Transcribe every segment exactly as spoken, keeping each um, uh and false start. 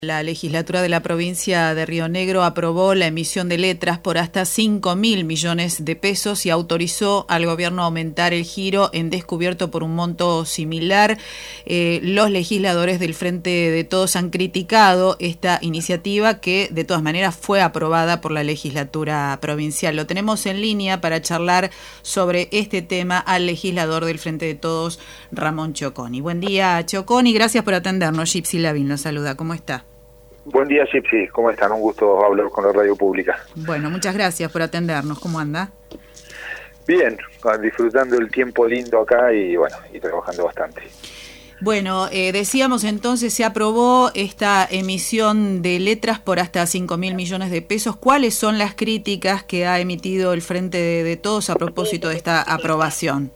La legislatura de la provincia de Río Negro aprobó la emisión de letras por hasta cinco mil millones de pesos y autorizó al gobierno a aumentar el giro en descubierto por un monto similar. Eh, los legisladores del Frente de Todos han criticado esta iniciativa que de todas maneras fue aprobada por la legislatura provincial. Lo tenemos en línea para charlar sobre este tema al legislador del Frente de Todos, Ramón Cioconi. Buen día, Cioconi, gracias por atendernos. Gypsy Lavín lo saluda, ¿cómo está? Buen día, Gypsy, ¿cómo están? Un gusto hablar con la radio pública. Bueno, muchas gracias por atendernos. ¿Cómo anda? Bien, disfrutando el tiempo lindo acá y bueno, y trabajando bastante. Bueno, eh, decíamos entonces, se aprobó esta emisión de letras por hasta cinco mil millones de pesos. ¿Cuáles son las críticas que ha emitido el Frente de, de Todos a propósito de esta aprobación?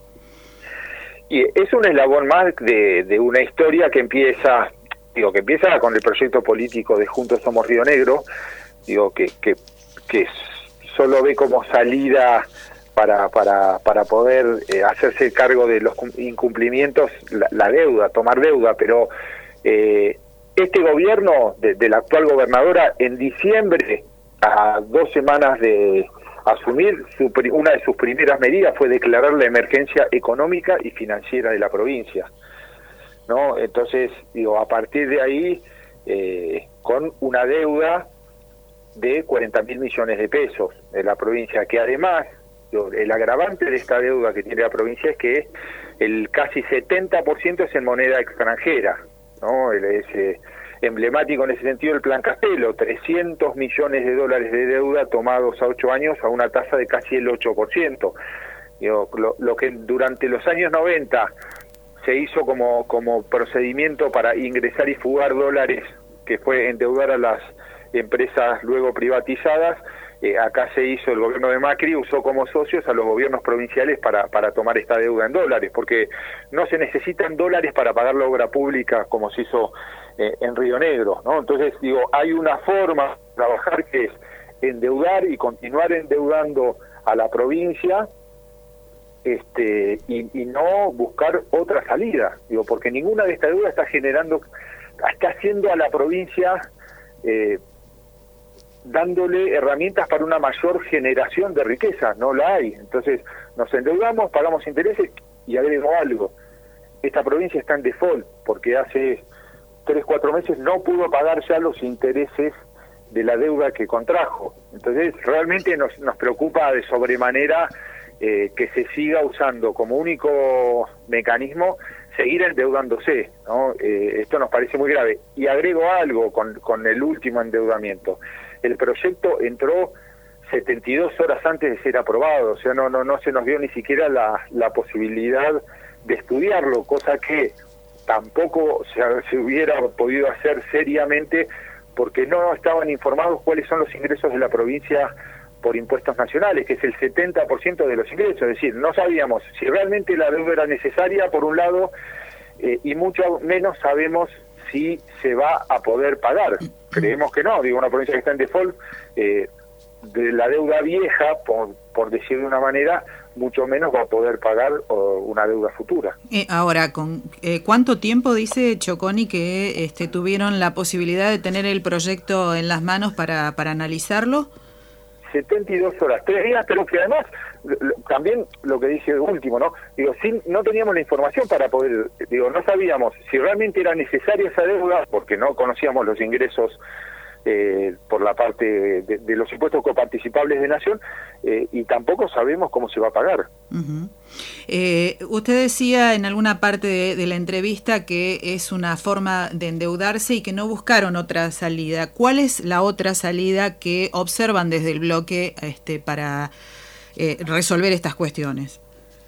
Y es un eslabón más de, de una historia que empieza... Digo, que empieza con el proyecto político de Juntos Somos Río Negro, digo, que, que, que solo ve como salida para, para, para poder eh, hacerse cargo de los incumplimientos, la, la deuda, tomar deuda, pero eh, este gobierno de, de la actual gobernadora, en diciembre, a dos semanas de asumir, su, una de sus primeras medidas fue declarar la emergencia económica y financiera de la provincia. ¿No? Entonces, digo, a partir de ahí, eh, con una deuda de cuarenta mil millones de pesos de la provincia, que además, digo, el agravante de esta deuda que tiene la provincia es que el casi setenta por ciento es en moneda extranjera, ¿no? Es eh, emblemático en ese sentido el Plan Castelo, trescientos millones de dólares de deuda tomados a ocho años a una tasa de casi el ocho por ciento. Digo, lo, lo que durante los años noventa se hizo como, como procedimiento para ingresar y fugar dólares, que fue endeudar a las empresas luego privatizadas. Eh, acá se hizo, el gobierno de Macri usó como socios a los gobiernos provinciales para, para tomar esta deuda en dólares, porque no se necesitan dólares para pagar la obra pública como se hizo eh, en Río Negro, ¿no? Entonces, digo, hay una forma de trabajar que es endeudar y continuar endeudando a la provincia, Este, y, y no buscar otra salida, digo, porque ninguna de estas deudas está generando, está haciendo a la provincia, eh, dándole herramientas para una mayor generación de riqueza, no la hay. Entonces nos endeudamos, pagamos intereses y agrego algo, esta provincia está en default, porque hace tres, cuatro meses no pudo pagar ya los intereses de la deuda que contrajo. Entonces realmente nos, nos preocupa de sobremanera Eh, que se siga usando como único mecanismo seguir endeudándose, ¿no? Eh, esto nos parece muy grave. Y agrego algo con, con el último endeudamiento. El proyecto entró setenta y dos horas antes de ser aprobado, o sea, no no no se nos dio ni siquiera la, la posibilidad de estudiarlo, cosa que tampoco se, se hubiera podido hacer seriamente porque no estaban informados cuáles son los ingresos de la provincia por impuestos nacionales, que es el setenta por ciento de los ingresos, es decir, no sabíamos si realmente la deuda era necesaria, por un lado, eh, y mucho menos sabemos si se va a poder pagar. Creemos que no, digo, una provincia que está en default, eh, de la deuda vieja, por, por decir de una manera, mucho menos va a poder pagar oh, una deuda futura. Eh, ahora, ¿con eh, cuánto tiempo dice Cioconi que este, tuvieron la posibilidad de tener el proyecto en las manos para, para analizarlo? setenta y dos horas, tres días, pero que además, también lo que dice último, ¿no? Digo, sí, no teníamos la información para poder, digo, no sabíamos si realmente era necesaria esa deuda, porque no conocíamos los ingresos eh, por la parte de, de los impuestos coparticipables de Nación, eh, y tampoco sabemos cómo se va a pagar. Uh-huh. Eh, usted decía en alguna parte de, de la entrevista que es una forma de endeudarse y que no buscaron otra salida. ¿Cuál es la otra salida que observan desde el bloque este, para eh, resolver estas cuestiones?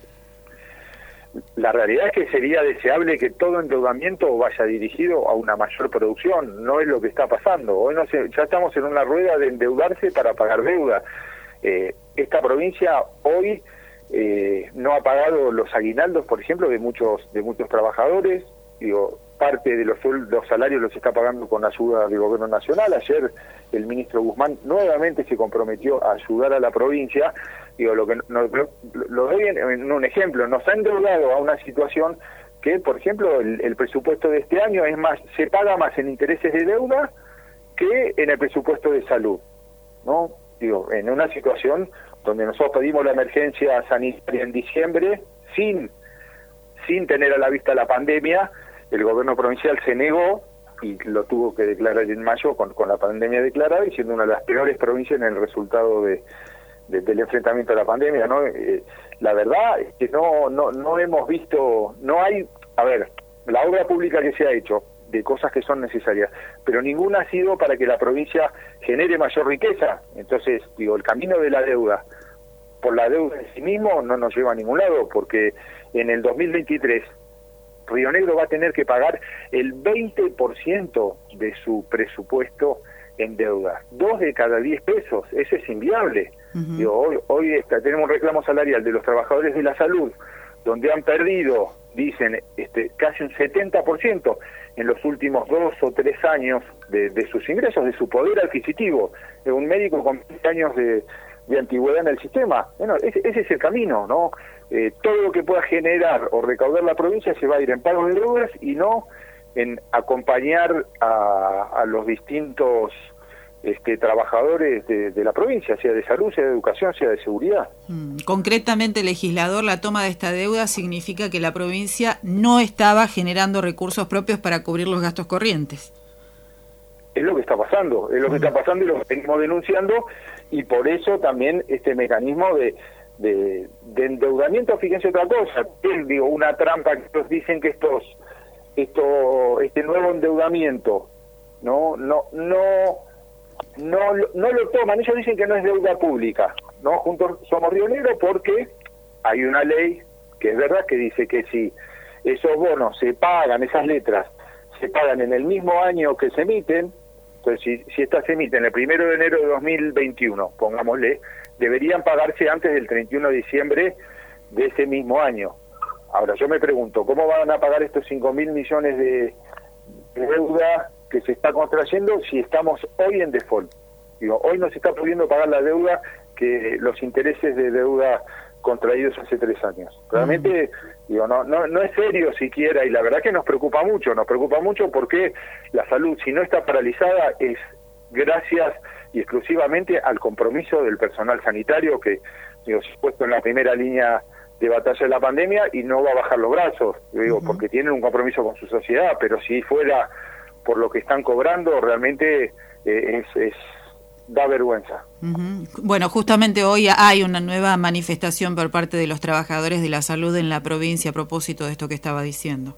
La realidad es que sería deseable que todo endeudamiento vaya dirigido a una mayor producción, no es lo que está pasando. Hoy no se, ya estamos en una rueda de endeudarse para pagar deuda. Eh, esta provincia hoy eh, no ha pagado los aguinaldos, por ejemplo, de muchos de muchos trabajadores. Digo, parte de los, los salarios los está pagando con ayuda del gobierno nacional. Ayer el ministro Guzmán nuevamente se comprometió a ayudar a la provincia. Digo, lo que no, lo, lo doy en, en un ejemplo, nos ha endeudado a una situación que, por ejemplo, el, el presupuesto de este año es más, se paga más en intereses de deuda que en el presupuesto de salud, ¿no? Digo, en una situación donde nosotros pedimos la emergencia sanitaria en diciembre, sin, sin tener a la vista la pandemia, el gobierno provincial se negó y lo tuvo que declarar en mayo con, con la pandemia declarada y siendo una de las peores provincias en el resultado de, de, del enfrentamiento a la pandemia, ¿no? Eh, la verdad es que no, no, no hemos visto, no hay, a ver, la obra pública que se ha hecho, de cosas que son necesarias, pero ninguna ha sido para que la provincia genere mayor riqueza. Entonces, digo, el camino de la deuda por la deuda en sí mismo no nos lleva a ningún lado, porque en el dos mil veintitrés Río Negro va a tener que pagar el veinte por ciento de su presupuesto en deuda, dos de cada diez pesos, eso es inviable. Uh-huh. Digo, hoy hoy está, tenemos un reclamo salarial de los trabajadores de la salud, donde han perdido, dicen, este, casi un setenta por ciento en los últimos dos o tres años de, de sus ingresos, de su poder adquisitivo. De un médico con veinte años de, de antigüedad en el sistema. Bueno, ese, ese es el camino, ¿no? Eh, todo lo que pueda generar o recaudar la provincia se va a ir en pago de deudas y no en acompañar a, a los distintos este, trabajadores de, de la provincia, sea de salud, sea de educación, sea de seguridad. Mm. Concretamente, legislador, la toma de esta deuda significa que la provincia no estaba generando recursos propios para cubrir los gastos corrientes. Es lo que está pasando, es lo que está pasando y lo que venimos denunciando, y por eso también este mecanismo de, de, de endeudamiento. Fíjense otra cosa, es, digo, una trampa que ellos dicen que estos, esto, este nuevo endeudamiento no, no, no, no, no lo toman. Ellos dicen que no es deuda pública, ¿no? Juntos Somos Río Negro, porque hay una ley que es verdad que dice que si esos bonos se pagan, esas letras se pagan en el mismo año que se emiten. Entonces, si, si estas se emiten el primero de enero de dos mil veintiuno, pongámosle, deberían pagarse antes del treinta y uno de diciembre de ese mismo año. Ahora, yo me pregunto, ¿cómo van a pagar estos cinco mil millones de, de deuda que se está contrayendo si estamos hoy en default? Digo, hoy no se está pudiendo pagar la deuda, que los intereses de deuda contraídos hace tres años. Realmente, mm. digo, no, no, no es serio siquiera, y la verdad que nos preocupa mucho, nos preocupa mucho porque la salud, si no está paralizada, es gracias y exclusivamente al compromiso del personal sanitario que, digo, se ha puesto en la primera línea de batalla de la pandemia y no va a bajar los brazos, digo, uh-huh. porque tienen un compromiso con su sociedad, pero si fuera por lo que están cobrando, realmente eh, es... es da vergüenza. Uh-huh. Bueno, justamente hoy hay una nueva manifestación por parte de los trabajadores de la salud en la provincia a propósito de esto que estaba diciendo.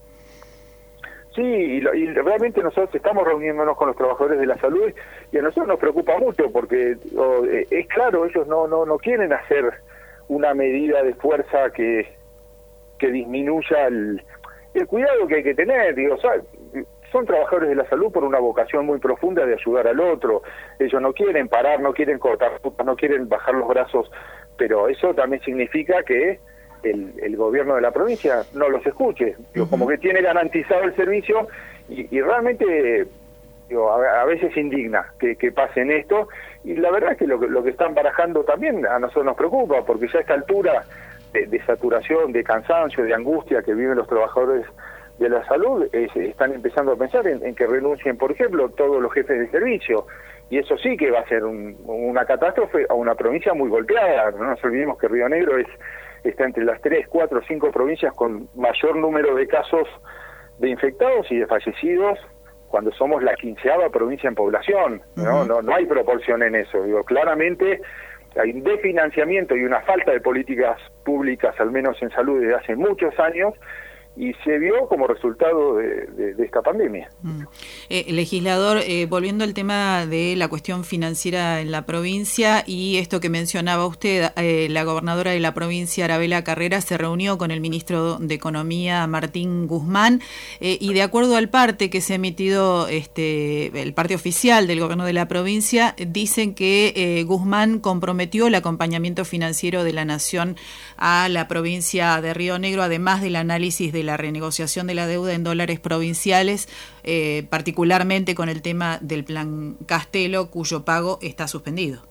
Sí, y, lo, y realmente nosotros estamos reuniéndonos con los trabajadores de la salud y a nosotros nos preocupa mucho porque oh, es claro, ellos no, no, no quieren hacer una medida de fuerza que, que disminuya el, el cuidado que hay que tener, digo, ¿sabes? Son trabajadores de la salud por una vocación muy profunda de ayudar al otro. Ellos no quieren parar, no quieren cortar rutas, no quieren bajar los brazos, pero eso también significa que el, el gobierno de la provincia no los escuche. Digo, uh-huh. como que tiene garantizado el servicio y, y realmente digo, a, a veces indigna que, que pasen esto. Y la verdad es que lo, lo que están barajando también a nosotros nos preocupa, porque ya a esta altura de, de saturación, de cansancio, de angustia que viven los trabajadores de la salud, eh, están empezando a pensar en, en que renuncien, por ejemplo, todos los jefes de servicio, y eso sí que va a ser un, una catástrofe a una provincia muy golpeada. No nos olvidemos que Río Negro es está entre las tres, cuatro, cinco provincias con mayor número de casos de infectados y de fallecidos, cuando somos la quinceava provincia en población, ¿no? Uh-huh. No, no hay proporción en eso. Digo, claramente hay un desfinanciamiento y una falta de políticas públicas, al menos en salud, desde hace muchos años, y se vio como resultado de, de, de esta pandemia. Mm. Eh, legislador, eh, volviendo al tema de la cuestión financiera en la provincia y esto que mencionaba usted, eh, la gobernadora de la provincia, Arabela Carrera, se reunió con el ministro de Economía, Martín Guzmán, eh, y de acuerdo al parte que se ha emitido, este, el parte oficial del gobierno de la provincia, dicen que eh, Guzmán comprometió el acompañamiento financiero de la Nación a la provincia de Río Negro, además del análisis de la renegociación de la deuda en dólares provinciales, eh, particularmente con el tema del Plan Castelo, cuyo pago está suspendido.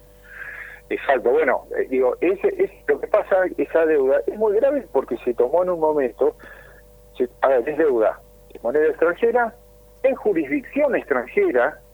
Exacto, bueno, eh, digo, ese, es, lo que pasa, esa deuda es muy grave porque se tomó en un momento, se, a ver, es deuda en moneda extranjera, en jurisdicción extranjera,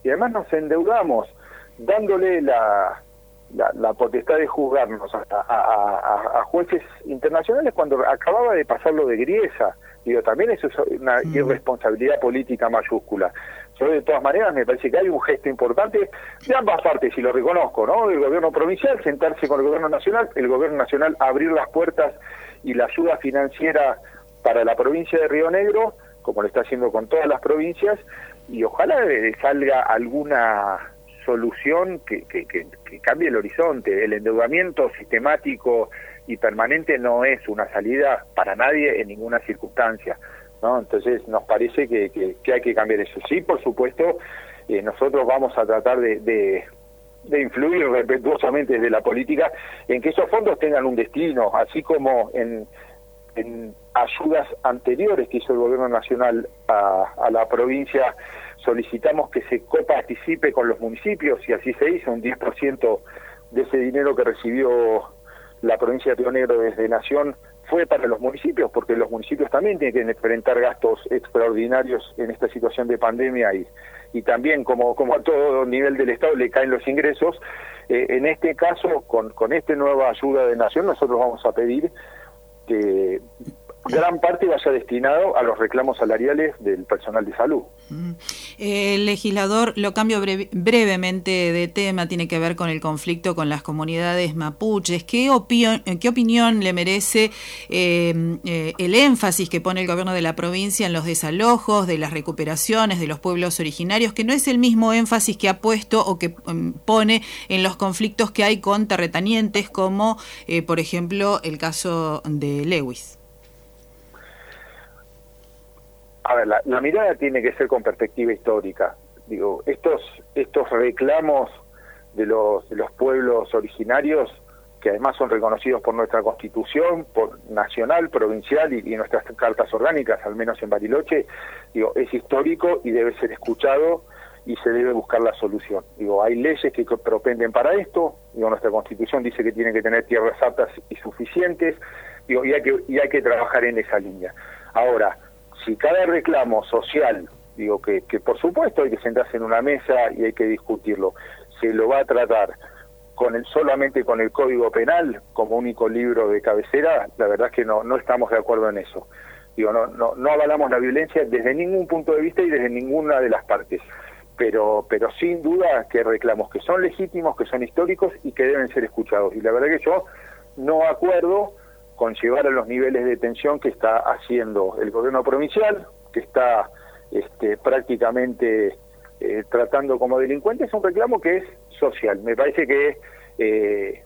y además nos endeudamos dándole la, la, la potestad de juzgarnos a, a, a, a jueces internacionales cuando acababa de pasar lo de Griesa. Digo, también eso es una mm. irresponsabilidad política mayúscula. Yo, de todas maneras, me parece que hay un gesto importante de ambas partes, y lo reconozco, ¿no? El gobierno provincial sentarse con el gobierno nacional, el gobierno nacional abrir las puertas y la ayuda financiera para la provincia de Río Negro, como lo está haciendo con todas las provincias, y ojalá salga alguna solución que, que, que, que cambie el horizonte. El endeudamiento sistemático y permanente no es una salida para nadie en ninguna circunstancia, ¿no? Entonces nos parece que, que, que hay que cambiar eso. Sí, por supuesto, eh, nosotros vamos a tratar de, de, de influir respetuosamente desde la política en que esos fondos tengan un destino, así como en, en ayudas anteriores que hizo el gobierno nacional a, a la provincia, solicitamos que se coparticipe con los municipios, y así se hizo. Un diez por ciento de ese dinero que recibió la provincia de Río Negro desde Nación fue para los municipios, porque los municipios también tienen que enfrentar gastos extraordinarios en esta situación de pandemia, y, y también, como, como a todo nivel del Estado, le caen los ingresos. Eh, en este caso, con, con esta nueva ayuda de Nación, nosotros vamos a pedir que gran parte vaya destinado a los reclamos salariales del personal de salud. Eh, el legislador, lo cambio breve, brevemente de tema, tiene que ver con el conflicto con las comunidades mapuches. ¿Qué, opinión, qué opinión le merece eh, eh, el énfasis que pone el gobierno de la provincia en los desalojos, de las recuperaciones de los pueblos originarios, que no es el mismo énfasis que ha puesto o que um, pone en los conflictos que hay con terratenientes, como eh, por ejemplo el caso de Lewis? A ver, la, la mirada tiene que ser con perspectiva histórica. Digo, estos estos reclamos de los de los pueblos originarios, que además son reconocidos por nuestra Constitución, por nacional, provincial y, y nuestras cartas orgánicas, al menos en Bariloche, digo, es histórico y debe ser escuchado y se debe buscar la solución. Digo, hay leyes que propenden para esto. Digo, nuestra Constitución dice que tienen que tener tierras aptas y suficientes. Digo, y hay que y hay que trabajar en esa línea. Ahora, si cada reclamo social, digo que, que por supuesto hay que sentarse en una mesa y hay que discutirlo, se lo va a tratar con el solamente con el Código Penal como único libro de cabecera, la verdad es que no no estamos de acuerdo en eso. Digo, no no no avalamos la violencia desde ningún punto de vista y desde ninguna de las partes, pero pero sin duda que reclamos que son legítimos, que son históricos y que deben ser escuchados. Y la verdad que yo no acuerdo con llevar a los niveles de tensión que está haciendo el gobierno provincial, que está este, prácticamente eh, tratando como delincuentes. Es un reclamo que es social. Me parece que eh,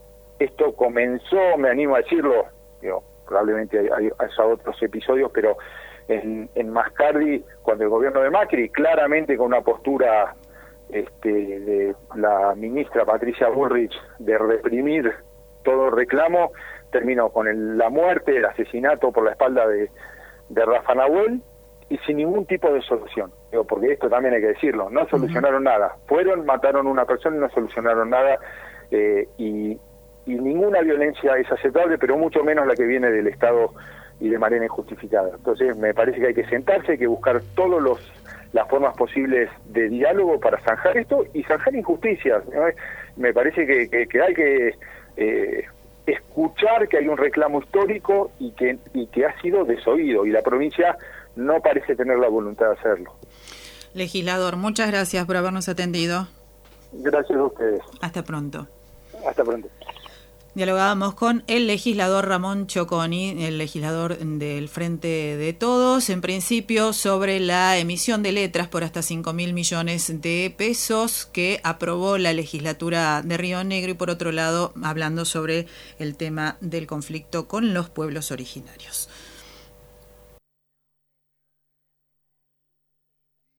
esto comenzó, me animo a decirlo, digo, probablemente hay, hay, hay otros episodios, pero en, en Mascardi, cuando el gobierno de Macri, claramente con una postura este, de la ministra Patricia Bullrich de reprimir todo reclamo, terminó con el, la muerte, el asesinato por la espalda de, de Rafa Nahuel, y sin ningún tipo de solución. Digo, porque esto también hay que decirlo, no solucionaron uh-huh. nada. Fueron, mataron a una persona y no solucionaron nada, eh, y, y ninguna violencia es aceptable, pero mucho menos la que viene del Estado y de manera injustificada. Entonces me parece que hay que sentarse, hay que buscar todos los las formas posibles de diálogo para zanjar esto y zanjar injusticias, ¿no? Me parece que, que, que hay que eh, escuchar que hay un reclamo histórico y que y que ha sido desoído, y la provincia no parece tener la voluntad de hacerlo. Legislador, muchas gracias por habernos atendido. Gracias a ustedes. Hasta pronto. Hasta pronto. Dialogábamos con el legislador Ramón Choconi, el legislador del Frente de Todos, en principio sobre la emisión de letras por hasta cinco mil millones de pesos que aprobó la legislatura de Río Negro, y por otro lado hablando sobre el tema del conflicto con los pueblos originarios.